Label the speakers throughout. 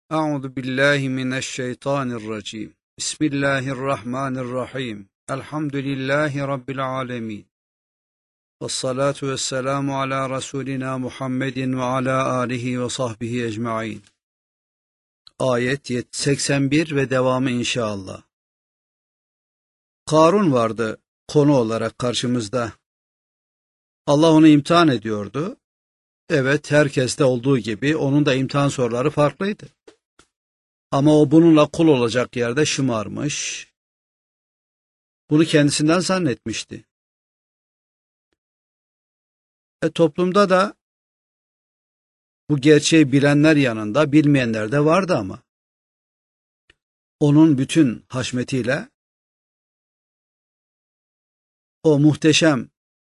Speaker 1: Euzu billahi mineşşeytanirracim. Bismillahirrahmanirrahim. Elhamdülillahi rabbil alamin. Ves salatu vesselamu ala rasulina Muhammedin ve ala alihi ve sahbihi ecmaîn. Ayet 81 ve devamı inşallah. Karun vardı konu olarak karşımızda. Allah onu imtihan ediyordu. Evet, herkeste olduğu gibi onun da imtihan soruları farklıydı. Ama o bununla kul olacak yerde şımarmış. Bunu kendisinden zannetmişti. Toplumda da bu gerçeği bilenler yanında bilmeyenler de vardı ama. Onun bütün haşmetiyle, o muhteşem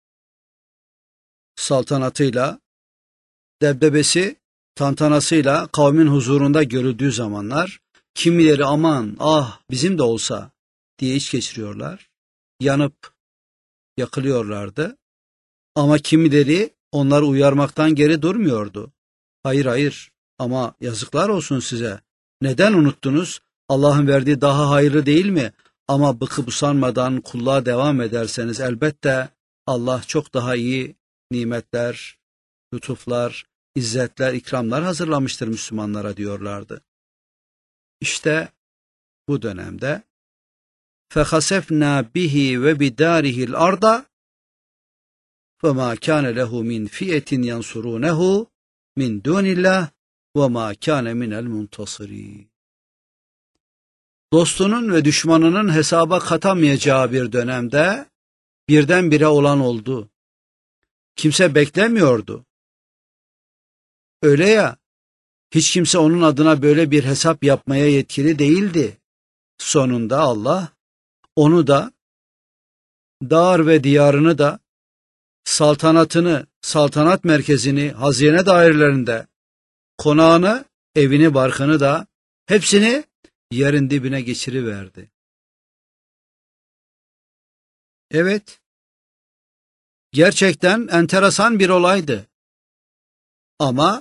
Speaker 1: saltanatıyla, debdebesi, tantanasıyla kavmin huzurunda görüldüğü zamanlar, kimileri aman ah bizim de olsa diye iç geçiriyorlar, yanıp yakılıyorlardı. Ama kimileri onları uyarmaktan geri durmuyordu. Hayır hayır, ama yazıklar olsun size. Neden unuttunuz? Allah'ın verdiği daha hayırlı değil mi? Ama bıkıp usanmadan kulluğa devam ederseniz elbette Allah çok daha iyi nimetler, lütuflar, izzetler, ikramlar hazırlamıştır Müslümanlara diyorlardı. İşte bu dönemde فَخَسَفْنَا بِهِ وَبِدَارِهِ الْأَرْضَ فَمَا كَانَ لَهُ مِنْ فِئَةٍ يَنْصُرُونَهُ مِنْ دُونِ اللّٰهِ وَمَا كَانَ مِنَ الْمُنْتَصِرِينَ. Dostunun ve düşmanının hesaba katamayacağı bir dönemde birdenbire olan oldu. Kimse beklemiyordu. Öyle ya, hiç kimse onun adına böyle bir hesap yapmaya yetkili değildi. Sonunda Allah onu da, dar ve diyarını da, saltanatını, saltanat merkezini, hazine dairelerinde, konağını, evini, barkını da hepsini yerin dibine geçiriverdi. Evet, gerçekten enteresan bir olaydı. Ama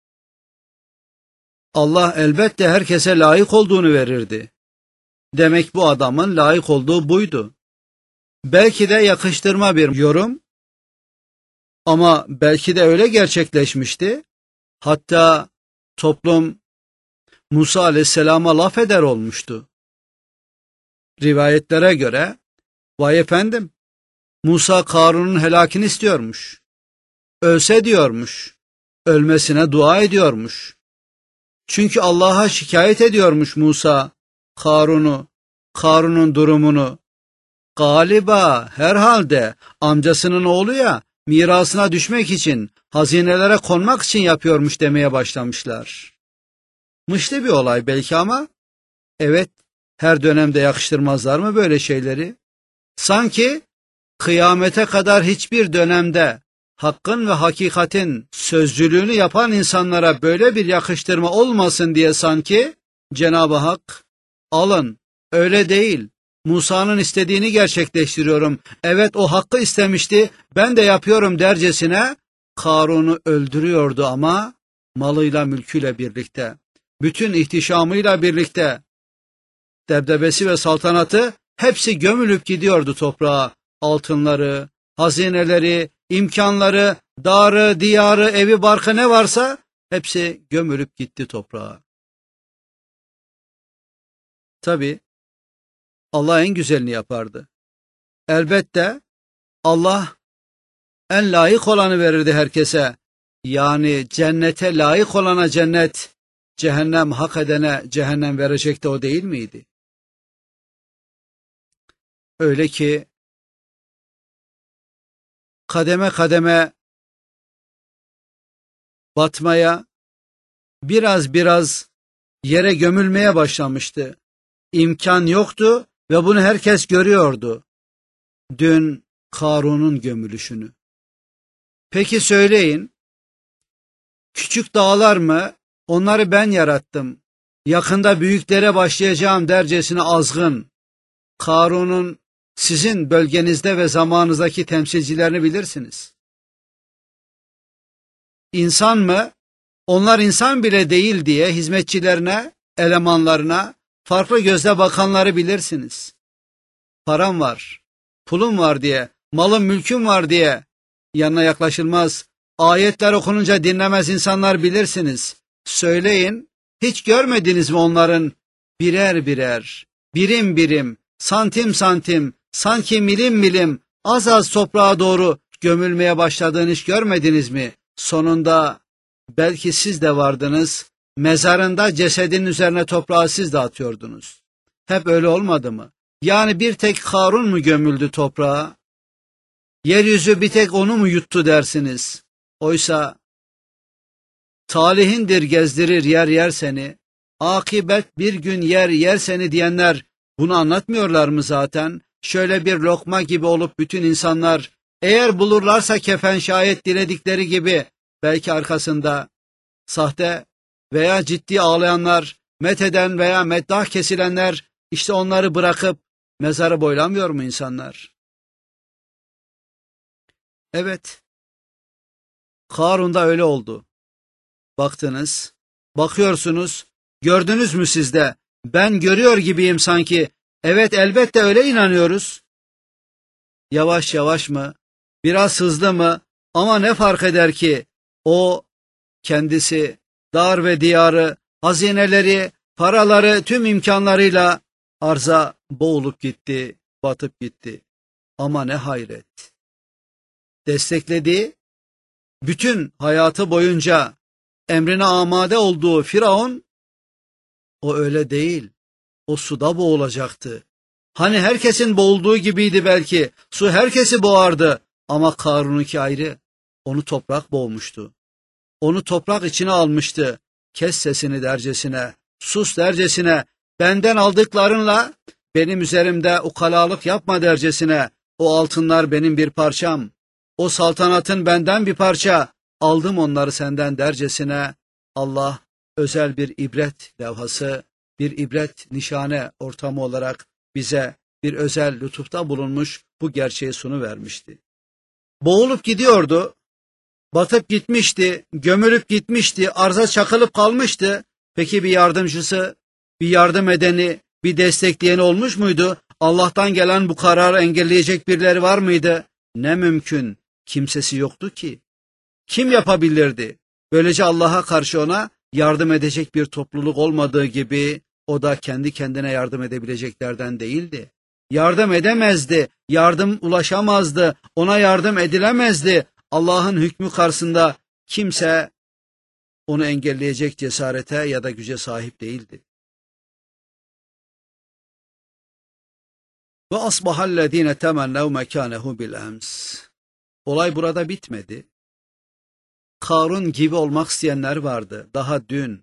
Speaker 1: Allah elbette herkese layık olduğunu verirdi. Demek bu adamın layık olduğu buydu. Belki de yakıştırma bir yorum ama belki de öyle gerçekleşmişti. Hatta toplum Musa aleyhisselama laf eder olmuştu. Rivayetlere göre vay efendim, Musa Karun'un helakini istiyormuş. Ölse diyormuş. Ölmesine dua ediyormuş. Çünkü Allah'a şikayet ediyormuş Musa Karun'un durumunu. Galiba herhalde amcasının oğlu ya, mirasına düşmek için, hazinelere konmak için yapıyormuş demeye başlamışlar. Mışlı bir olay belki ama evet, her dönemde yakıştırmazlar mı böyle şeyleri? Sanki kıyamete kadar hiçbir dönemde hakkın ve hakikatin sözcülüğünü yapan insanlara böyle bir yakıştırma olmasın diye sanki Cenab-ı Hak alın öyle değil, Musa'nın istediğini gerçekleştiriyorum, evet o hakkı istemişti ben de yapıyorum dercesine Karun'u öldürüyordu ama malıyla mülküyle birlikte, bütün ihtişamıyla birlikte, debdebesi ve saltanatı hepsi gömülüp gidiyordu toprağa. Altınları, hazineleri, imkanları, darı, diyarı, evi, barkı ne varsa hepsi gömülüp gitti toprağa. Tabi Allah en güzelini yapardı. Elbette Allah en layık olanı verirdi herkese. Yani cennete layık olana cennet, cehennem hak edene cehennem verecekti, o değil miydi? Öyle ki kademe kademe batmaya, biraz biraz yere gömülmeye başlamıştı. İmkan yoktu ve bunu herkes görüyordu. Dün Karun'un gömülüşünü. Peki söyleyin, küçük dağlar mı? Onları ben yarattım. Yakında büyüklere başlayacağım dercesine azgın Karun'un sizin bölgenizde ve zamanınızdaki temsilcilerini bilirsiniz. İnsan mı? Onlar insan bile değil diye hizmetçilerine, elemanlarına farklı gözle bakanları bilirsiniz. Param var, pulum var diye, malım mülküm var diye yanına yaklaşılmaz. Ayetler okununca dinlemez insanlar bilirsiniz. Söyleyin, hiç görmediniz mi onların birer birer, birim birim, santim santim, sanki milim milim az az toprağa doğru gömülmeye başladığını hiç görmediniz mi? Sonunda belki siz de vardınız, mezarında cesedin üzerine toprağı siz de atıyordunuz. Hep öyle olmadı mı? Yani bir tek Karun mu gömüldü toprağa? Yeryüzü bir tek onu mu yuttu dersiniz? Oysa talihindir gezdirir yer yer seni, akibet bir gün yer yer seni diyenler bunu anlatmıyorlar mı zaten? Şöyle bir lokma gibi olup bütün insanlar eğer bulurlarsa kefen şayet diledikleri gibi belki arkasında sahte veya ciddi ağlayanlar, metheden veya meddah kesilenler işte onları bırakıp mezarı boylamıyor mu insanlar? Evet, Karun'da öyle oldu. Baktınız, bakıyorsunuz, gördünüz mü siz de? Ben görüyor gibiyim sanki. Evet, elbette öyle inanıyoruz. Yavaş yavaş mı? Biraz hızlı mı? Ama ne fark eder ki? O kendisi dar ve diyarı, hazineleri, paraları tüm imkanlarıyla arza boğulup gitti, batıp gitti. Ama ne hayret! Desteklediği, bütün hayatı boyunca emrine amade olduğu Firavun, o öyle değil, o suda boğulacaktı. Hani herkesin boğulduğu gibiydi belki, su herkesi boğardı ama Karun'unki ayrı, onu toprak boğmuştu. Onu toprak içine almıştı, kes sesini dercesine, sus dercesine, benden aldıklarınla benim üzerimde ukalalık yapma dercesine, o altınlar benim bir parçam, o saltanatın benden bir parça, aldım onları senden dercesine. Allah özel bir ibret levhası, bir ibret nişane ortamı olarak bize bir özel lütufta bulunmuş bu gerçeği sunuvermişti. Boğulup gidiyordu, batıp gitmişti, gömülüp gitmişti, arza çakılıp kalmıştı. Peki bir yardımcısı, bir yardım edeni, bir destekleyeni olmuş muydu? Allah'tan gelen bu kararı engelleyecek birileri var mıydı? Ne mümkün, kimsesi yoktu ki. Kim yapabilirdi? Böylece Allah'a karşı ona yardım edecek bir topluluk olmadığı gibi o da kendi kendine yardım edebileceklerden değildi. Yardım edemezdi, yardım ulaşamazdı, ona yardım edilemezdi. Allah'ın hükmü karşısında kimse onu engelleyecek cesarete ya da güce sahip değildi. Ve asbahallezine temennev mekanehu bil ems. Olay burada bitmedi. Karun gibi olmak isteyenler vardı daha dün.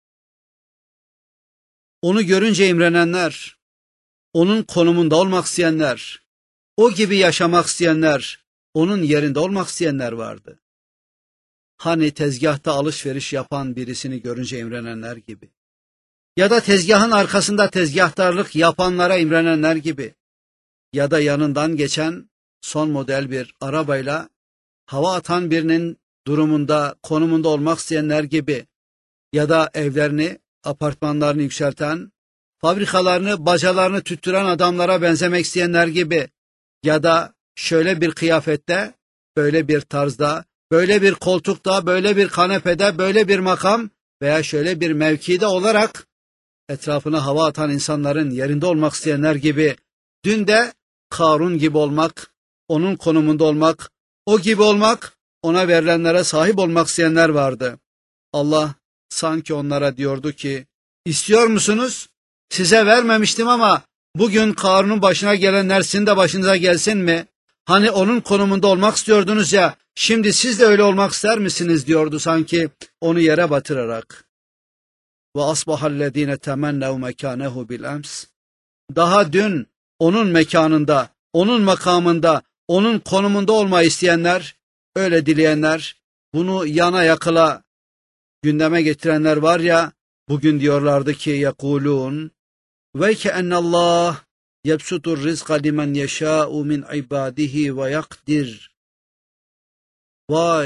Speaker 1: Onu görünce imrenenler, onun konumunda olmak isteyenler, o gibi yaşamak isteyenler, onun yerinde olmak isteyenler vardı. Hani tezgahta alışveriş yapan birisini görünce imrenenler gibi. Ya da tezgahın arkasında tezgahtarlık yapanlara imrenenler gibi. Ya da yanından geçen son model bir arabayla hava atan birinin durumunda, konumunda olmak isteyenler gibi. Ya da evlerini, apartmanlarını yükselten, fabrikalarını, bacalarını tüttüren adamlara benzemek isteyenler gibi. Ya da şöyle bir kıyafette, böyle bir tarzda, böyle bir koltukta, böyle bir kanepede, böyle bir makam veya şöyle bir mevkide olarak etrafına hava atan insanların yerinde olmak isteyenler gibi. Dün de Karun gibi olmak, onun konumunda olmak, o gibi olmak, ona verilenlere sahip olmak isteyenler vardı. Allah sanki onlara diyordu ki, istiyor musunuz? Size vermemiştim ama bugün Karun'un başına gelenler sizin de başınıza gelsin mi? Hani onun konumunda olmak istiyordunuz ya, şimdi siz de öyle olmak ister misiniz diyordu sanki onu yere batırarak. Ve asbahallezine temennev mekanehu bil ems. Daha dün onun mekanında, onun makamında, onun konumunda olmayı isteyenler, öyle dileyenler, bunu yana yakıla gündeme getirenler var ya, bugün diyorlardı ki yekulun ve keennallah yebsutur rizqa limen yeşâ'u min ibadihi ve yakdir. Vay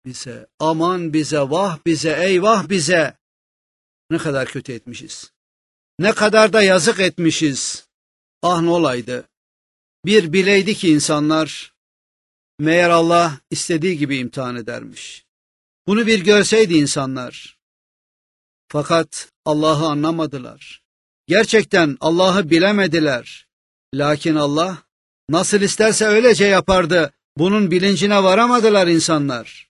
Speaker 1: bize, aman bize, vah bize, eyvah bize. Ne kadar kötü etmişiz. Ne kadar da yazık etmişiz. Ah ne olaydı. Bir bileydi ki insanlar, meğer Allah istediği gibi imtihan edermiş. Bunu bir görseydi insanlar. Fakat Allah'ı anlamadılar. Gerçekten Allah'ı bilemediler. Lakin Allah nasıl isterse öylece yapardı. Bunun bilincine varamadılar insanlar.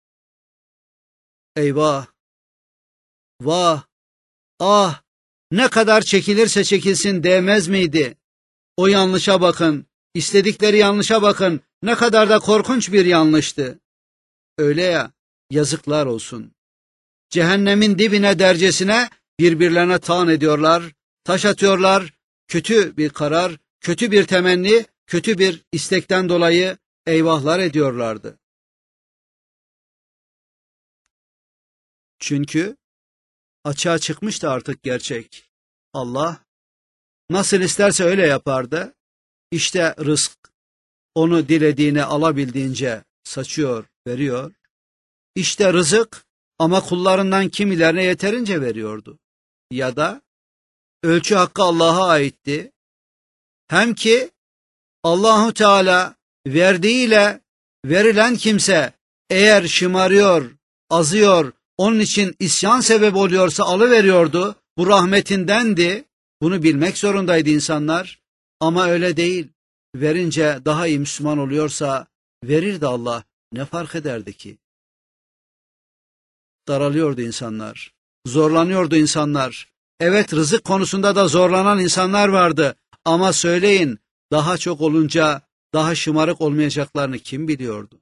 Speaker 1: Eyvah, vah, ah, ne kadar çekilirse çekilsin değmez miydi? O yanlışa bakın, istedikleri yanlışa bakın, ne kadar da korkunç bir yanlıştı. Öyle ya, yazıklar olsun. Cehennemin dibine dercesine birbirlerine talan ediyorlar, taş atıyorlar, kötü bir karar, kötü bir temenni, kötü bir istekten dolayı eyvahlar ediyorlardı. Çünkü açığa çıkmıştı artık gerçek. Allah nasıl isterse öyle yapardı. İşte rızk onu dilediğine alabildiğince saçıyor, veriyor. İşte rızık ama kullarından kimilerine yeterince veriyordu. Ya da ölçü hakkı Allah'a aitti. Hem ki Allahu Teala verdiğiyle verilen kimse eğer şımarıyor, azıyor, onun için isyan sebebi oluyorsa alıveriyordu. Bu rahmetindendi. Bunu bilmek zorundaydı insanlar. Ama öyle değil. Verince daha iyi Müslüman oluyorsa verirdi Allah. Ne fark ederdi ki? Daralıyordu insanlar. Zorlanıyordu insanlar. Evet, rızık konusunda da zorlanan insanlar vardı. Ama söyleyin, daha çok olunca daha şımarık olmayacaklarını kim biliyordu?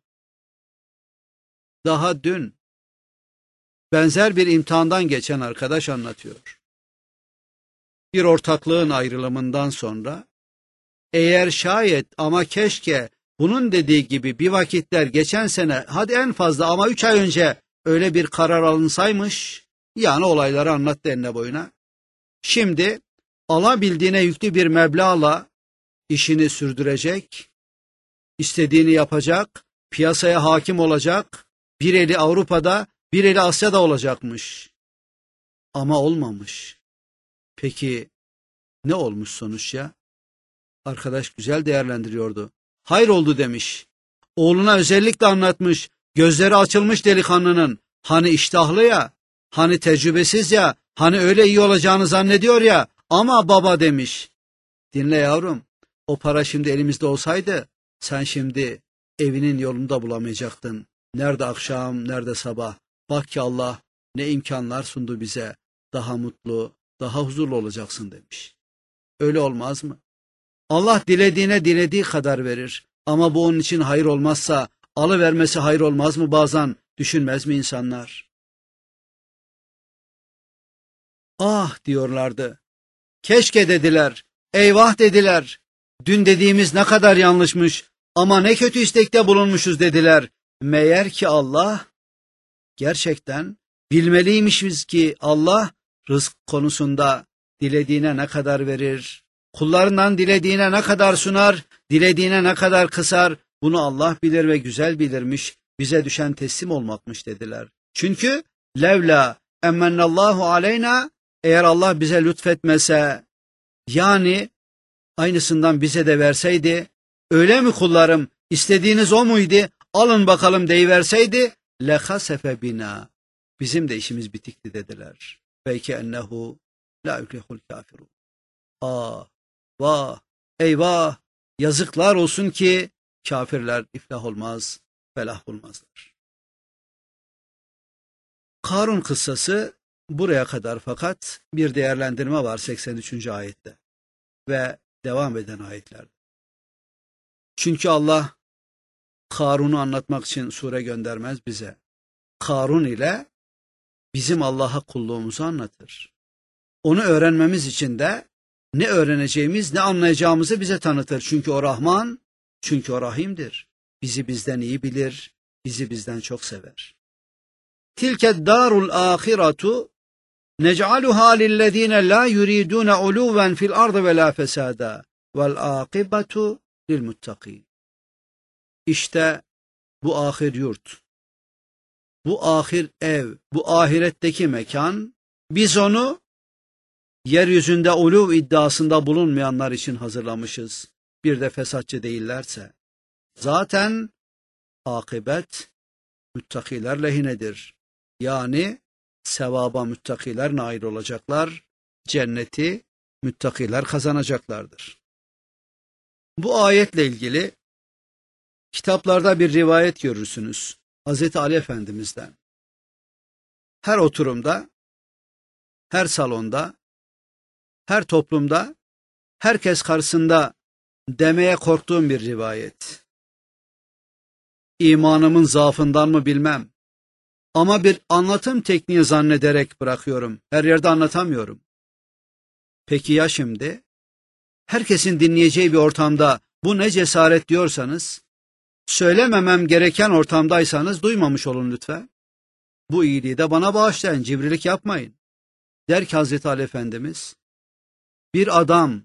Speaker 1: Daha dün benzer bir imtihandan geçen arkadaş anlatıyor. Bir ortaklığın ayrılımından sonra eğer şayet ama keşke bunun dediği gibi bir vakitler geçen sene hadi en fazla ama 3 ay önce öyle bir karar alınsaymış, yani olayları anlattı enine boyuna. Şimdi alabildiğine yüklü bir meblağla işini sürdürecek, istediğini yapacak, piyasaya hakim olacak, bir eli Avrupa'da, bir eli Asya'da olacakmış. Ama olmamış. Peki ne olmuş sonuç ya? Arkadaş güzel değerlendiriyordu. Hayır oldu demiş. Oğluna özellikle anlatmış. Gözleri açılmış delikanlının. Hani iştahlı ya, hani tecrübesiz ya, hani öyle iyi olacağını zannediyor ya. Ama baba demiş. Dinle yavrum, o para şimdi elimizde olsaydı sen şimdi evinin yolunda bulamayacaktın. Nerede akşam, nerede sabah. Bak ki Allah ne imkanlar sundu bize. Daha mutlu, daha huzurlu olacaksın demiş. Öyle olmaz mı? Allah dilediğine dilediği kadar verir. Ama bu onun için hayır olmazsa alıvermesi hayır olmaz mı bazen? Düşünmez mi insanlar? Ah diyorlardı. Keşke dediler. Eyvah dediler. Dün dediğimiz ne kadar yanlışmış. Ama ne kötü istekte bulunmuşuz dediler. Meğer ki Allah gerçekten bilmeliymişiz ki Allah rızk konusunda dilediğine ne kadar verir, kullarından dilediğine ne kadar sunar, dilediğine ne kadar kısar, bunu Allah bilir ve güzel bilirmiş, bize düşen teslim olmakmış dediler. Çünkü levla emmennallahu aleyna, eğer Allah bize lütfetmese, yani aynısından bize de verseydi, öyle mi kullarım, istediğiniz o muydu, alın bakalım deyiverseydi, lehasefe bina, bizim de işimiz bitikti dediler. Belki ennehu la yuklihul kafirun. Ah, vah, eyvah, yazıklar olsun ki kafirler iflah olmaz, felah olmazlar. Karun kıssası buraya kadar, fakat bir değerlendirme var 83. ayette ve devam eden ayetlerde. Çünkü Allah Karun'u anlatmak için sure göndermez bize. Karun ile bizim Allah'a kulluğumuzu anlatır. Onu öğrenmemiz için de ne öğreneceğimiz, ne anlayacağımızı bize tanıtır. Çünkü o Rahman, çünkü o Rahim'dir. Bizi bizden iyi bilir, bizi bizden çok sever. Tilke darul ahiretu nec'aluha lillezine la yuridun uluven fil ardı ve la fesada vel akibetu lil muttaqin. İşte bu ahir yurt. bu ahir ev, bu ahiretteki mekan, biz onu yeryüzünde uluv iddiasında bulunmayanlar için hazırlamışız. Bir de fesatçı değillerse. Zaten akıbet müttakiler lehinedir. Yani sevaba müttakiler nail olacaklar, cenneti müttakiler kazanacaklardır. Bu ayetle ilgili kitaplarda bir rivayet görürsünüz Hz. Ali Efendimiz'den. Her oturumda, her salonda, her toplumda, herkes karşısında demeye korktuğum bir rivayet. İmanımın zaafından mı bilmem. Ama bir anlatım tekniği zannederek bırakıyorum. Her yerde anlatamıyorum. Peki ya şimdi? Herkesin dinleyeceği bir ortamda bu ne cesaret diyorsanız, söylememem gereken ortamdaysanız duymamış olun lütfen. Bu iyiliği de bana bağışlayın, cimrilik yapmayın. Der ki Hazreti Ali Efendimiz, bir adam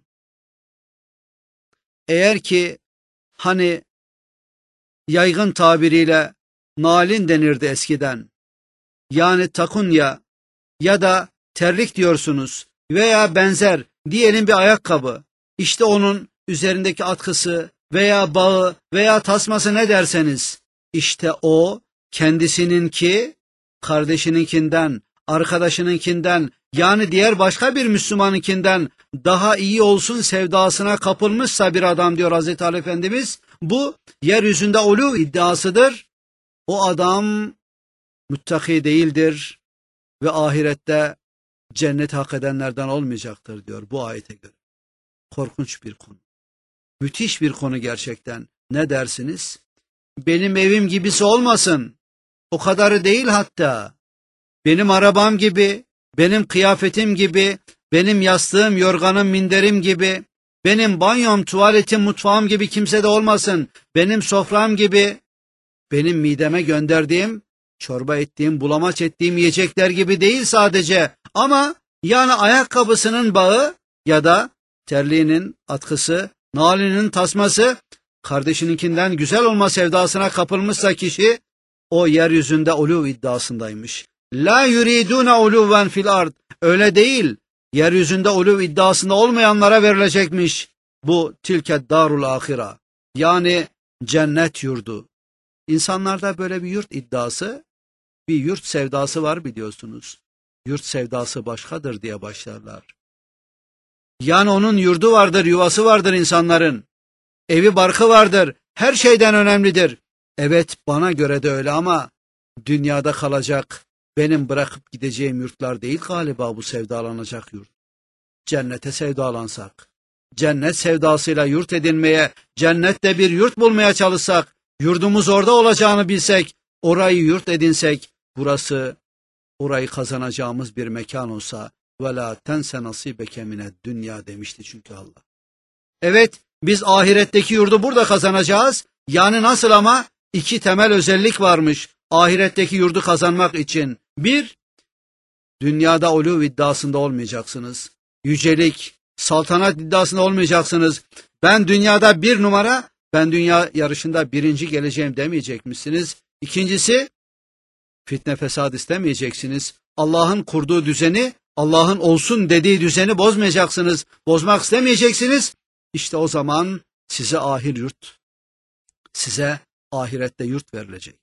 Speaker 1: eğer ki hani yaygın tabiriyle nalin denirdi eskiden, yani takunya ya da terlik diyorsunuz veya benzer diyelim bir ayakkabı, işte onun üzerindeki atkısı veya bağı veya tasması ne derseniz, işte o kendisininki kardeşininkinden, arkadaşınınkinden, yani diğer başka bir Müslümanınkinden daha iyi olsun sevdasına kapılmışsa bir adam diyor Hazreti Ali Efendimiz, bu yeryüzünde ulu iddiasıdır. O adam müttaki değildir ve ahirette cennet hak edenlerden olmayacaktır diyor bu ayete göre. Korkunç bir konu. Müthiş bir konu gerçekten. Ne dersiniz? Benim evim gibisi olmasın. O kadarı değil hatta. Benim arabam gibi, benim kıyafetim gibi, benim yastığım, yorganım, minderim gibi, benim banyom, tuvaletim, mutfağım gibi kimse de olmasın. Benim sofram gibi, benim mideme gönderdiğim, çorba ettiğim, bulamaç ettiğim yiyecekler gibi değil sadece. Ama yani ayakkabısının bağı ya da terliğinin atkısı, nalinin tasması, kardeşininkinden güzel olma sevdasına kapılmışsa kişi, o yeryüzünde uluv iddiasındaymış. La yuridune uluven fil ard. Öyle değil. Yeryüzünde uluv iddiasında olmayanlara verilecekmiş. Bu tilket darul ahira. Yani cennet yurdu. İnsanlarda böyle bir yurt iddiası, bir yurt sevdası var biliyorsunuz. Yurt sevdası başkadır diye başlarlar. Yani onun yurdu vardır, yuvası vardır insanların. Evi barkı vardır, her şeyden önemlidir. Evet, bana göre de öyle ama dünyada kalacak, benim bırakıp gideceğim yurtlar değil galiba bu sevdalanacak yurt. Cennete sevdalansak, cennet sevdasıyla yurt edinmeye, cennette bir yurt bulmaya çalışsak, yurdumuz orada olacağını bilsek, orayı yurt edinsek, burası orayı kazanacağımız bir mekan olsa, وَلَا تَنْسَ نَصِيبَكَ مِنَ dünya demişti çünkü Allah. Evet, biz ahiretteki yurdu burada kazanacağız. Yani nasıl ama? İki temel özellik varmış ahiretteki yurdu kazanmak için. Bir, dünyada uluv iddiasında olmayacaksınız. Yücelik, saltanat iddiasında olmayacaksınız. Ben dünyada bir numara, ben dünya yarışında birinci geleceğim demeyecekmişsiniz. İkincisi, fitne fesad istemeyeceksiniz. Allah'ın kurduğu düzeni, Allah'ın olsun dediği düzeni bozmayacaksınız. Bozmak istemeyeceksiniz. İşte o zaman size ahir yurt, size ahirette yurt verilecek.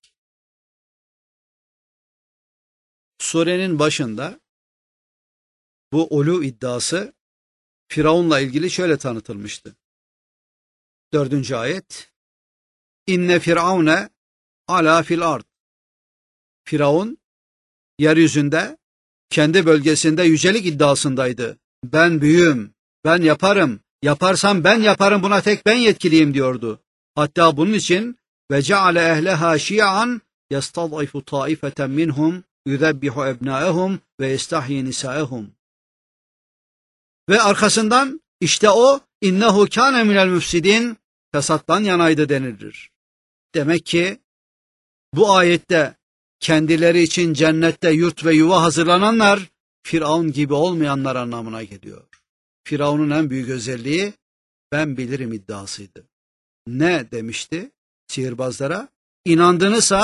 Speaker 1: Surenin başında bu ulu iddiası Firavun'la ilgili şöyle tanıtılmıştı. 4. ayet. İnne firavune ala fil ard. Firavun yeryüzünde kendi bölgesinde yücelik iddiasındaydı. Ben büyüğüm, ben yaparım, yaparsam ben yaparım, buna tek ben yetkiliyim diyordu. Hatta bunun için ve ceale ehleha şi'an yastad'ifu taifeten minhum yuzebbihu ebnaehum ve yestahyi nisaehum. Ve arkasından işte o innehu kâne minel müfsidin, fesattan yanaydı denilir. Demek ki bu ayette kendileri için cennette yurt ve yuva hazırlananlar Firavun gibi olmayanlar anlamına geliyor. Firavun'un en büyük özelliği ben bilirim iddiasıydı. Ne demişti sihirbazlara? İnandınızsa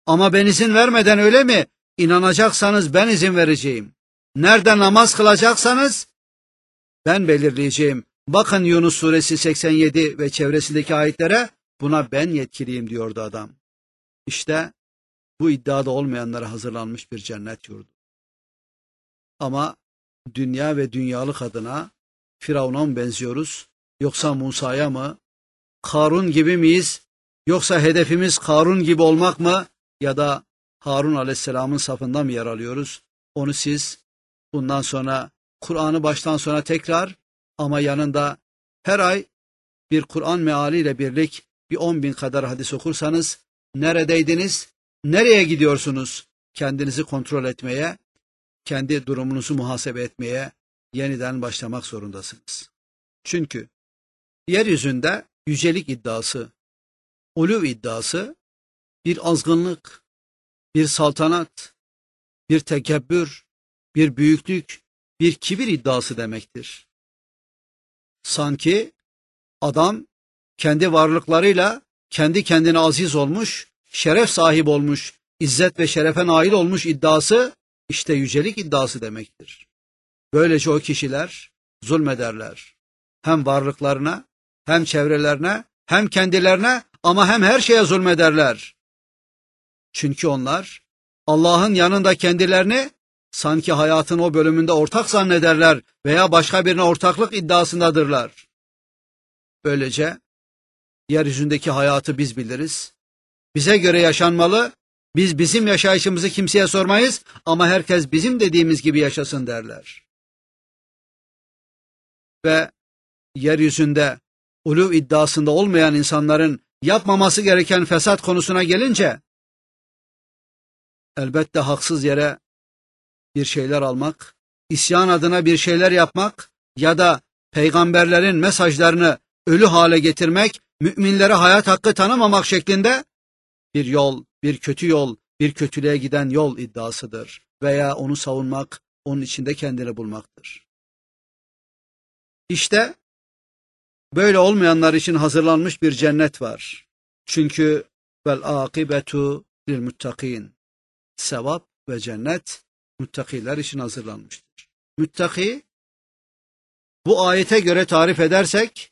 Speaker 1: Ama ben izin vermeden öyle mi? İnanacaksanız ben izin vereceğim. Nerede namaz kılacaksanız ben belirleyeceğim. Bakın Yunus suresi 87 ve çevresindeki ayetlere, buna ben yetkiliyim diyordu adam. İşte bu iddiada olmayanlara hazırlanmış bir cennet yurdu. Ama dünya ve dünyalık adına Firavun'a mı benziyoruz, yoksa Musa'ya mı? Karun gibi miyiz, yoksa hedefimiz Karun gibi olmak mı, ya da Harun aleyhisselamın safında mı yer alıyoruz? Onu siz bundan sonra Kur'an'ı baştan sona tekrar, ama yanında her ay bir Kur'an mealiyle birlik bir 10.000 kadar hadis okursanız, neredeydiniz, nereye gidiyorsunuz? Kendinizi kontrol etmeye, kendi durumunuzu muhasebe etmeye yeniden başlamak zorundasınız. Çünkü yeryüzünde yücelik iddiası, uluv iddiası bir azgınlık, bir saltanat, bir tekebbür, bir büyüklük, bir kibir iddiası demektir. Sanki adam kendi varlıklarıyla kendi kendine aziz olmuş, şeref sahibi olmuş, izzet ve şerefe nail olmuş iddiası, işte yücelik iddiası demektir. Böylece o kişiler zulmederler. Hem varlıklarına, hem çevrelerine, hem kendilerine, ama hem her şeye zulmederler. Çünkü onlar Allah'ın yanında kendilerini sanki hayatın o bölümünde ortak zannederler veya başka birine ortaklık iddiasındadırlar. Böylece yeryüzündeki hayatı biz biliriz. Bize göre yaşanmalı, biz bizim yaşayışımızı kimseye sormayız ama herkes bizim dediğimiz gibi yaşasın derler. Ve yeryüzünde uluv iddiasında olmayan insanların yapmaması gereken fesat konusuna gelince, elbette haksız yere bir şeyler almak, isyan adına bir şeyler yapmak ya da peygamberlerin mesajlarını ölü hale getirmek, müminlere hayat hakkı tanımamak şeklinde bir yol, bir kötü yol, bir kötülüğe giden yol iddiasıdır. Veya onu savunmak, onun içinde kendini bulmaktır. İşte böyle olmayanlar için hazırlanmış bir cennet var. Çünkü vel akibetu lil muttakin. Sevap ve cennet muttakiler için hazırlanmıştır. Muttaki, bu ayete göre tarif edersek,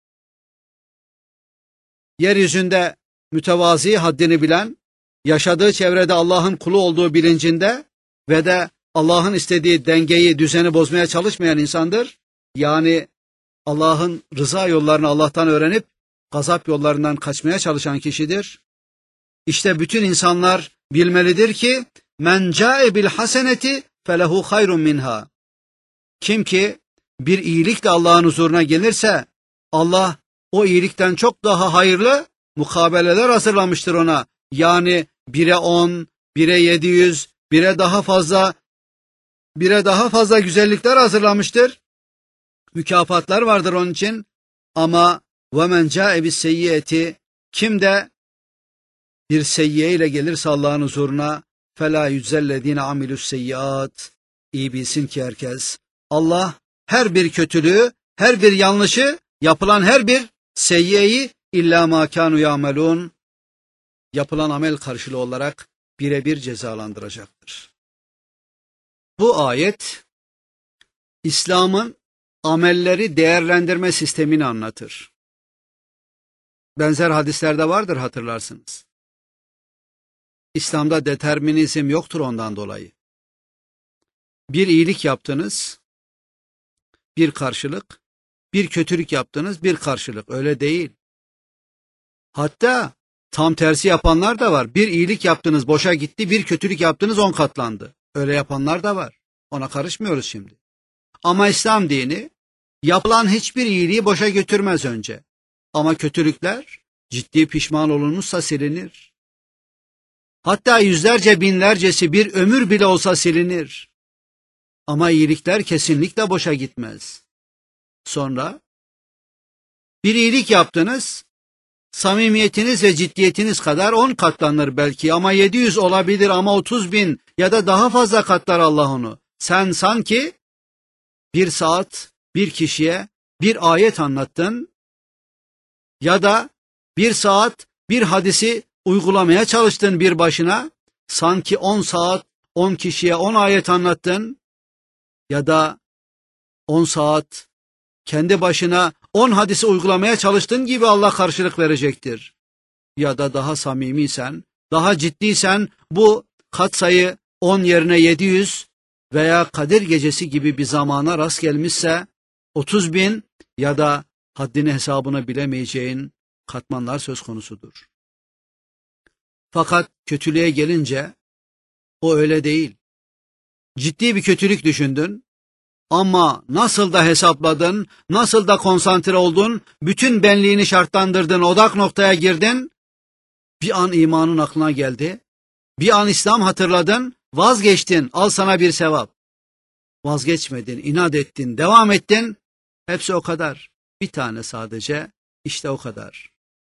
Speaker 1: yeryüzünde mütevazi, haddini bilen, yaşadığı çevrede Allah'ın kulu olduğu bilincinde ve de Allah'ın istediği dengeyi, düzeni bozmaya çalışmayan insandır. Yani Allah'ın rıza yollarını Allah'tan öğrenip gazap yollarından kaçmaya çalışan kişidir. İşte bütün insanlar bilmelidir ki men ca'e bil haseneti felehu hayrun minha. Kim ki bir iyilikle Allah'ın huzuruna gelirse, Allah o iyilikten çok daha hayırlı mukabeleler hazırlamıştır ona. Yani 1'e 10, 1'e 700, 1'e daha fazla güzellikler hazırlamıştır. Mükafatlar vardır onun için. Ama وَمَنْ جَاءَ بِالسَّيِّئَةِ, kim de bir seyyiye ile gelirse Allah'ın huzuruna, فَلَا يُجْزَلَّذ۪ينَ عَمِلُوا السَّيِّئَاتِ, iyi bilsin ki herkes, Allah her bir kötülüğü, her bir yanlışı, yapılan her bir seyyiyeyi illa ma kanu ya'melun, yapılan amel karşılığı olarak birebir cezalandıracaktır. Bu ayet İslam'ın amelleri değerlendirme sistemini anlatır. Benzer hadislerde vardır, hatırlarsınız. İslam'da determinizm yoktur ondan dolayı. Bir iyilik yaptınız, bir karşılık, bir kötülük yaptınız, bir karşılık. Öyle değil. Hatta tam tersi yapanlar da var. Bir iyilik yaptınız, boşa gitti, bir kötülük yaptınız, 10 katlandı. Öyle yapanlar da var. Ona karışmıyoruz şimdi. Ama İslam dini yapılan hiçbir iyiliği boşa götürmez önce. Ama kötülükler ciddi pişman olunmuşsa silinir. Hatta yüzlerce binlercesi bir ömür bile olsa silinir. Ama iyilikler kesinlikle boşa gitmez. Sonra bir iyilik yaptınız, samimiyetiniz ve ciddiyetiniz kadar 10 katlanır belki, ama 700 olabilir, ama 30.000 ya da daha fazla katlar Allah onu. Sen sanki bir saat bir kişiye bir ayet anlattın ya da bir saat bir hadisi uygulamaya çalıştın bir başına, sanki 10 saat 10 kişiye 10 ayet anlattın ya da 10 saat kendi başına 10 hadisi uygulamaya çalıştığın gibi Allah karşılık verecektir. Ya da daha samimiysen, daha ciddiysen bu katsayı 10 yerine 700 veya Kadir Gecesi gibi bir zamana rast gelmişse 30.000 ya da haddini hesabını bilemeyeceğin katmanlar söz konusudur. Fakat kötülüğe gelince o öyle değil. Ciddi bir kötülük düşündün ama nasıl da hesapladın, nasıl da konsantre oldun, bütün benliğini şartlandırdın, odak noktaya girdin, bir an imanın aklına geldi, bir an İslam hatırladın, vazgeçtin, al sana bir sevap. Vazgeçmedin, inat ettin, devam ettin, hepsi o kadar. Bir tane sadece, işte o kadar.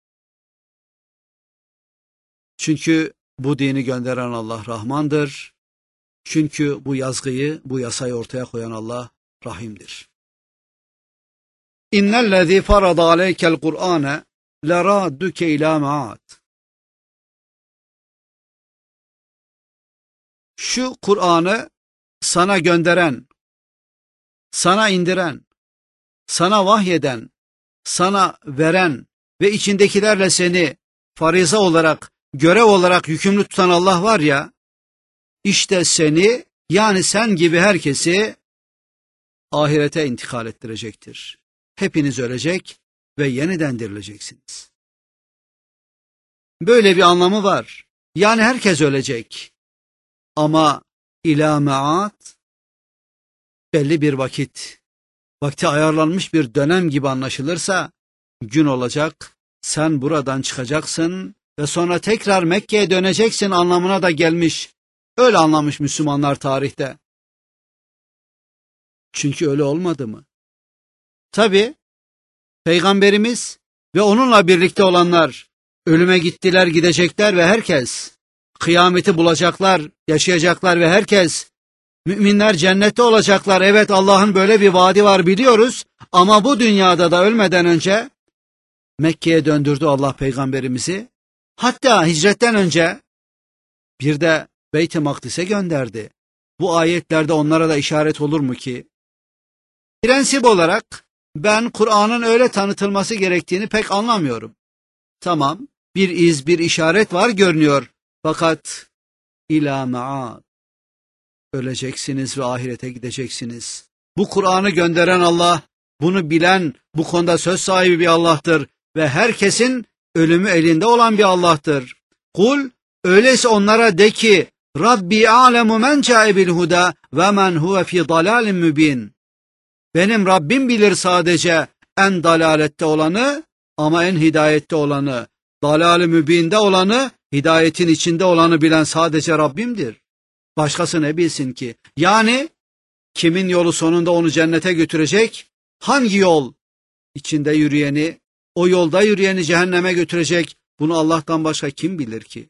Speaker 1: Çünkü bu dini gönderen Allah Rahmandır. Çünkü bu yazgıyı, bu yasayı ortaya koyan Allah Rahim'dir. İnnellezî farada aleykel Kur'âne lerâdduke ilâ me'âd. Şu Kur'an'ı sana gönderen, sana indiren, sana vahyeden, sana veren ve içindekilerle seni farize olarak, görev olarak yükümlü tutan Allah var ya, işte seni, yani sen gibi herkesi ahirete intikal ettirecektir. Hepiniz ölecek ve yeniden dirileceksiniz. Böyle bir anlamı var. Yani herkes ölecek. Ama ilâ me'âd, belli bir vakti ayarlanmış bir dönem gibi anlaşılırsa, gün olacak, sen buradan çıkacaksın ve sonra tekrar Mekke'ye döneceksin anlamına da gelmiş. Öyle anlamış Müslümanlar tarihte. Çünkü öyle olmadı mı? Tabi, Peygamberimiz ve onunla birlikte olanlar ölüme gittiler, gidecekler ve herkes, kıyameti bulacaklar, yaşayacaklar ve herkes, müminler cennette olacaklar. Evet, Allah'ın böyle bir vaadi var biliyoruz ama bu dünyada da ölmeden önce Mekke'ye döndürdü Allah Peygamberimizi. Hatta hicretten önce bir de Beyt-i Makdis'e gönderdi. Bu ayetlerde onlara da işaret olur mu ki? Prensip olarak ben Kur'an'ın öyle tanıtılması gerektiğini pek anlamıyorum. Tamam, bir iz, bir işaret var görünüyor. Fakat ilâ me'âd, öleceksiniz ve ahirete gideceksiniz. Bu Kur'an'ı gönderen Allah, bunu bilen, bu konuda söz sahibi bir Allah'tır ve herkesin ölümü elinde olan bir Allah'tır. Kul, öyleyse onlara de ki, Rabbi a'lemu men câe bil huda ve men huve fî dalâlin mübîn. Benim Rabbim bilir sadece en dalalette olanı ama en hidayette olanı, dalal-i mübinde olanı, hidayetin içinde olanı bilen sadece Rabbimdir. Başkası ne bilsin ki? Yani kimin yolu sonunda onu cennete götürecek? Hangi yol içinde yürüyeni, o yolda yürüyeni cehenneme götürecek? Bunu Allah'tan başka kim bilir ki?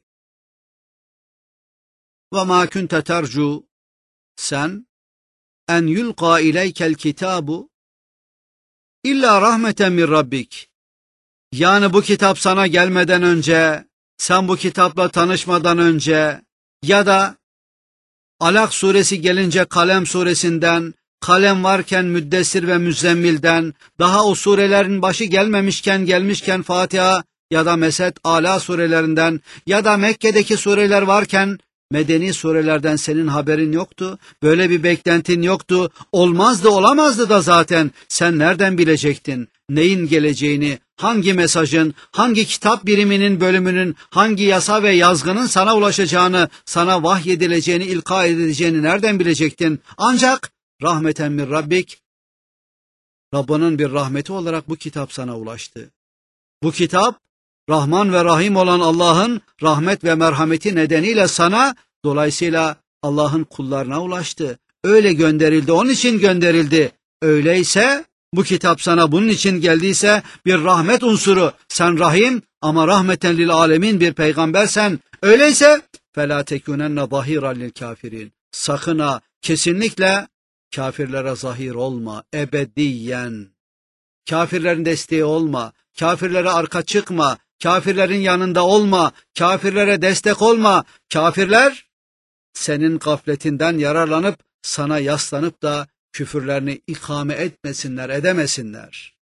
Speaker 1: وَمَا كُنْتَ تَرْجُوا, sen en yulqa ileykel kitabu illa rahmeten min rabbik. Yani bu kitap sana gelmeden önce, sen bu kitapla tanışmadan önce ya da Alak suresi gelince Kalem suresinden, kalem varken Müddessir ve Müzzemmil'den, daha o surelerin başı gelmişken Fatiha ya da Mesed, Ala surelerinden ya da Mekke'deki sureler varken Medeni surelerden senin haberin yoktu, böyle bir beklentin yoktu, olmazdı olamazdı da zaten sen nereden bilecektin neyin geleceğini, hangi mesajın, hangi kitap biriminin bölümünün, hangi yasa ve yazgının sana ulaşacağını, sana vahyedileceğini, ilka edileceğini nereden bilecektin? Ancak rahmeten min Rabbik, Rabbinin bir rahmeti olarak bu kitap sana ulaştı. Bu kitap, Rahman ve Rahim olan Allah'ın rahmet ve merhameti nedeniyle sana, dolayısıyla Allah'ın kullarına ulaştı. Öyle gönderildi, onun için gönderildi. Öyleyse, bu kitap sana bunun için geldiyse bir rahmet unsuru. Sen Rahim ama rahmeten lil alemin bir peygambersen. Öyleyse, فَلَا تَكُونَنَّ ظَهِيرًا لِلْكَافِرِينَ. Sakın ha, kesinlikle kafirlere zahir olma, ebediyen. Kafirlerin desteği olma, kafirlere arka çıkma, kafirlerin yanında olma, kafirlere destek olma. Kafirler senin gafletinden yararlanıp sana yaslanıp da küfürlerini ikame etmesinler, edemesinler.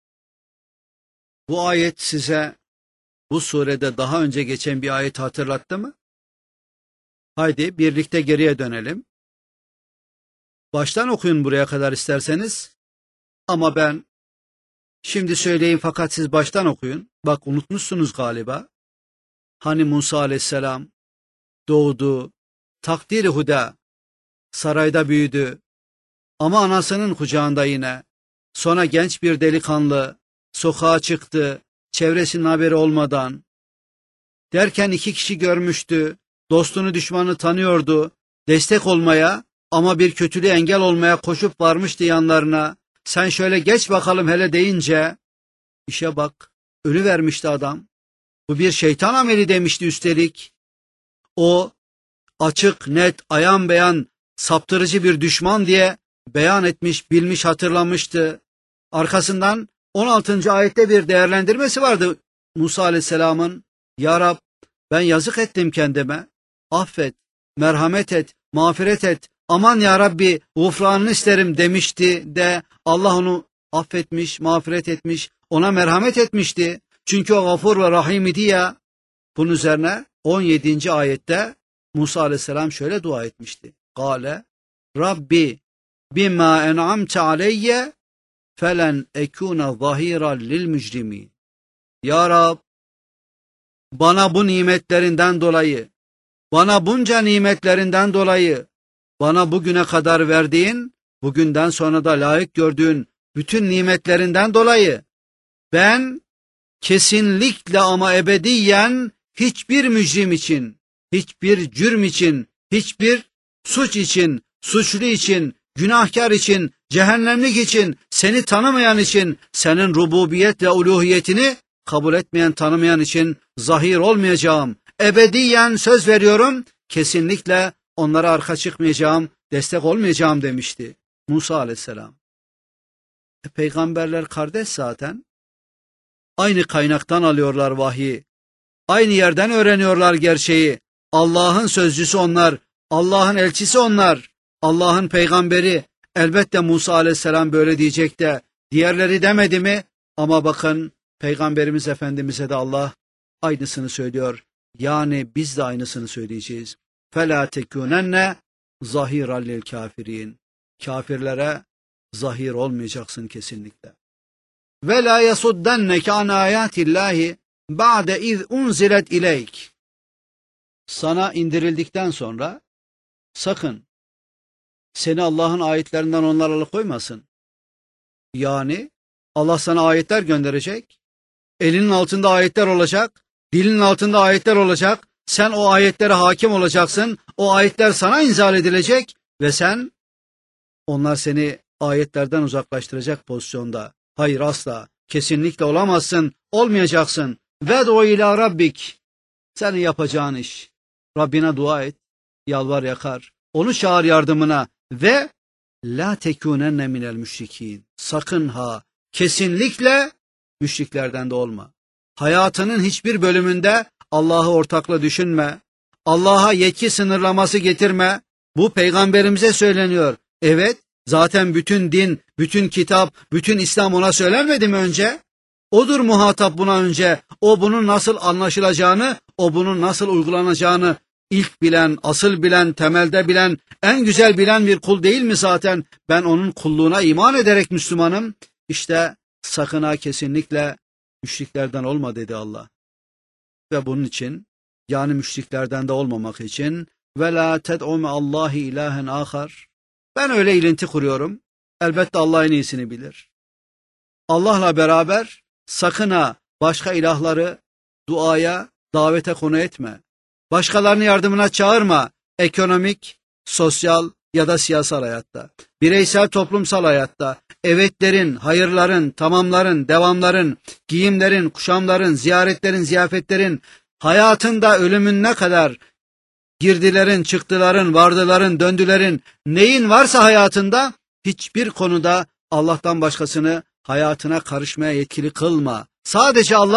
Speaker 1: Bu ayet size bu surede daha önce geçen bir ayet hatırlattı mı? Haydi birlikte geriye dönelim. Baştan okuyun buraya kadar isterseniz. Ama ben şimdi söyleyeyim fakat siz baştan okuyun. Bak unutmuşsunuz galiba. Hani Musa aleyhisselam doğdu, takdiri huda, sarayda büyüdü. Ama anasının kucağında yine. Sonra genç bir delikanlı sokağa çıktı, çevresinin haberi olmadan. Derken 2 kişi görmüştü, dostunu düşmanı tanıyordu, destek olmaya ama bir kötülüğe engel olmaya koşup varmıştı yanlarına. Sen şöyle geç bakalım hele deyince, işe bak, ölüvermişti adam. Bu bir şeytan ameli demişti üstelik. O açık, net, ayan beyan, saptırıcı bir düşman diye beyan etmiş, bilmiş, hatırlamıştı. Arkasından 16. ayette bir değerlendirmesi vardı Musa aleyhisselamın. Ya Rab, ben yazık ettim kendime. Affet, merhamet et, mağfiret et. Aman ya Rabbi, gufranını isterim demişti de Allah onu affetmiş, mağfiret etmiş, ona merhamet etmişti. Çünkü o gafur ve rahim idi ya. Bunun üzerine 17. ayette Musa aleyhisselam şöyle dua etmişti. Kale, Rabbi bima en'amte aleyye felen ekûne zahîran lil mücrimin. Ya Rab, bana bu nimetlerinden dolayı, bana bunca nimetlerinden dolayı, bana bugüne kadar verdiğin, bugünden sonra da layık gördüğün bütün nimetlerinden dolayı, ben kesinlikle ama ebediyen hiçbir mücrim için, hiçbir cürm için, hiçbir suç için, suçlu için, günahkar için, cehennemlik için, seni tanımayan için, senin rububiyet ve uluhiyetini kabul etmeyen, tanımayan için zahir olmayacağım. Ebediyen söz veriyorum, kesinlikle onlara arka çıkmayacağım, destek olmayacağım demişti Musa aleyhisselam. Peygamberler kardeş zaten. Aynı kaynaktan alıyorlar vahyi. Aynı yerden öğreniyorlar gerçeği. Allah'ın sözcüsü onlar, Allah'ın elçisi onlar, Allah'ın peygamberi. Elbette Musa aleyhisselam böyle diyecek de diğerleri demedi mi? Ama bakın Peygamberimiz Efendimiz'e de Allah aynısını söylüyor. Yani biz de aynısını söyleyeceğiz. فَلَا تَكُونَنَّ ظَهِيرًا لِلْكَافِرِينَ. Kafirlere zahir olmayacaksın kesinlikle. وَلَا يَصُدَّنَّكَ عَنْ آيَاتِ اللّٰهِ بَعْدَ اِذْ اُنْزِلَتْ اِلَيْكَ. Sana indirildikten sonra sakın seni Allah'ın ayetlerinden onlar alıkoymasın. Yani Allah sana ayetler gönderecek, elinin altında ayetler olacak, dilinin altında ayetler olacak, sen o ayetlere hakim olacaksın, o ayetler sana inzal edilecek ve sen, onlar seni ayetlerden uzaklaştıracak pozisyonda. Hayır, asla, kesinlikle olamazsın, olmayacaksın. Ved'u ila rabbik. Senin yapacağın iş, Rabbine dua et, yalvar yakar, onu çağır yardımına ve la tekunenne minel müşrikin. Sakın ha, kesinlikle müşriklerden de olma. Hayatının hiçbir bölümünde Allah'ı ortakla düşünme. Allah'a yetki sınırlaması getirme. Bu peygamberimize söyleniyor. Evet, zaten bütün din, bütün kitap, bütün İslam ona söylenmedi mi önce? Odur muhatap buna önce. O bunun nasıl anlaşılacağını, o bunun nasıl uygulanacağını ilk bilen, asıl bilen, temelde bilen, en güzel bilen bir kul değil mi zaten? Ben onun kulluğuna iman ederek Müslümanım. İşte sakın ha, kesinlikle müşriklerden olma dedi Allah. Ve bunun için, yani müşriklerden de olmamak için ve la ted'u me'allahi ilahen ahar. Ben öyle ilinti kuruyorum. Elbette Allah en iyisini bilir. Allah'la beraber sakın ha başka ilahları duaya, davete konu etme. Başkalarını yardımına çağırma. Ekonomik, sosyal ya da siyasal hayatta, bireysel toplumsal hayatta, evetlerin, hayırların, tamamların, devamların, giyimlerin, kuşamların, ziyaretlerin, ziyafetlerin, hayatında ölümüne kadar girdilerin, çıktıların, vardıların, döndülerin, neyin varsa hayatında hiçbir konuda Allah'tan başkasını hayatına karışmaya yetkili kılma. Sadece Allah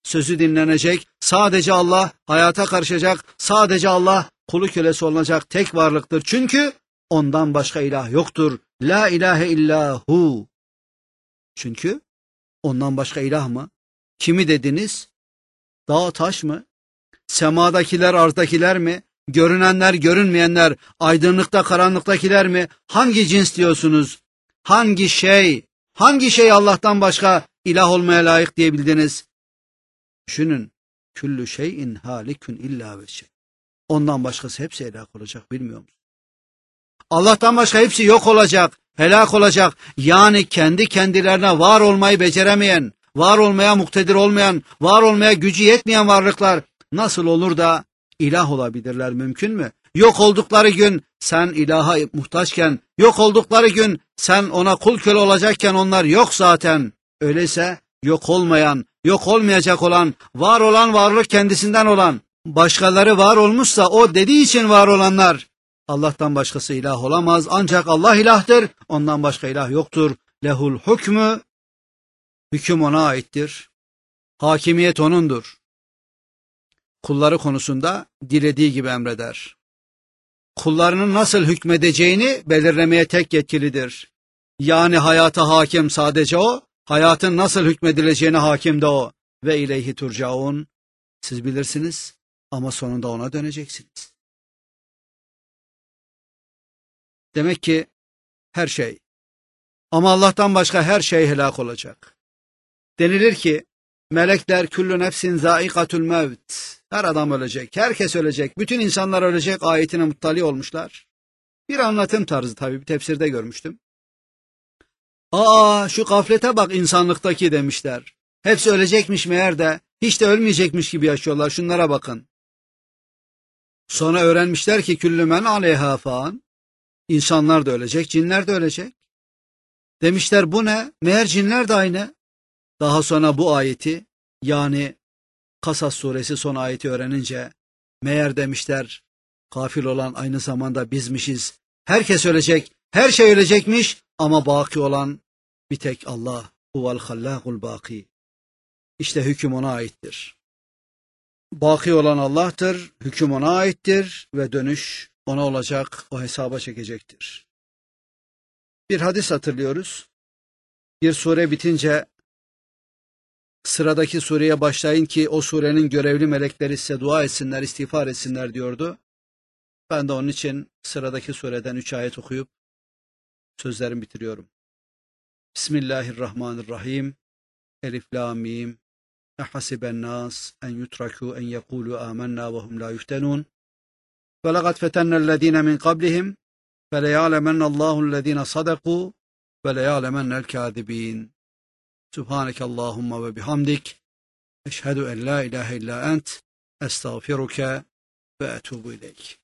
Speaker 1: sözü dinlenecek, sadece Allah hayata karışacak, sadece Allah kulu kölesi olunacak tek varlıktır. Çünkü ondan başka ilah yoktur. La ilahe illahu. Çünkü ondan başka ilah mı? Kimi dediniz? Dağ taş mı? Semadakiler, arzdakiler mi? Görünenler, görünmeyenler, aydınlıkta, karanlıktakiler mi? Hangi cins diyorsunuz? Hangi şey? Hangi şey Allah'tan başka ilah olmaya layık diyebildiniz? Düşünün. Küllü şeyin halikün illa veçhe. Ondan başkası hepsi helak olacak, bilmiyor musun? Allah'tan başka hepsi yok olacak, helak olacak. Yani kendi kendilerine var olmayı beceremeyen, var olmaya muktedir olmayan, var olmaya gücü yetmeyen varlıklar nasıl olur da ilah olabilirler, mümkün mü? Yok oldukları gün sen ilaha muhtaçken, yok oldukları gün sen ona kul köle olacakken onlar yok zaten. Öyleyse yok olmayan, yok olmayacak olan, var olan varlık kendisinden olan, başkaları var olmuşsa o dediği için var olanlar, Allah'tan başkası ilah olamaz. Ancak Allah ilahtır. Ondan başka ilah yoktur. Lehul hükmü. Hüküm ona aittir. Hakimiyet O'nundur. Kulları konusunda dilediği gibi emreder. Kullarının nasıl hükmedeceğini belirlemeye tek yetkilidir. Yani hayata hakim sadece O, hayatın nasıl hükmedileceğine hakim de O. Ve ileyhi turcaun. Siz bilirsiniz ama sonunda O'na döneceksiniz. Demek ki her şey, ama Allah'tan başka her şey helak olacak. Denilir ki melekler küllü nefsin zâikatul mevt. Her adam ölecek, herkes ölecek, bütün insanlar ölecek ayetine muttali olmuşlar. Bir anlatım tarzı tabii, bir tefsirde görmüştüm. Şu gaflete bak insanlıktaki demişler. Hepsi ölecekmiş meğer de hiç de ölmeyecekmiş gibi yaşıyorlar, şunlara bakın. Sonra öğrenmişler ki küllü men aleyhâ fan. İnsanlar da ölecek, cinler de ölecek. Demişler bu ne? Meğer cinler de aynı. Daha sonra bu ayeti, yani Kasas suresi son ayeti öğrenince meğer demişler gafil olan aynı zamanda bizmişiz. Herkes ölecek, her şey ölecekmiş ama baki olan bir tek Allah. Huvel hallâkul bâki. İşte hüküm O'na aittir. Baki olan Allah'tır, hüküm O'na aittir ve dönüş O'na olacak, o hesaba çekecektir. Bir hadis hatırlıyoruz. Bir sure bitince sıradaki sureye başlayın ki o surenin görevli melekleri size dua etsinler, istiğfar etsinler diyordu. Ben de onun için sıradaki sureden 3 ayet okuyup sözlerimi bitiriyorum. Bismillahirrahmanirrahim. Elif lam mim. Ehasiben nas en yutraku en yekulu amennâ ve hum la yuftenun. Ve laqad fetennellezîne min qablihim feleyâlemennallâhu'llezîne sadakû ve leyâlemennel kâzibîn. Subhaneke Allahumma ve bihamdik. Eşhedü en la ilahe illa ent. Estağfiruke ve etubu ileyk.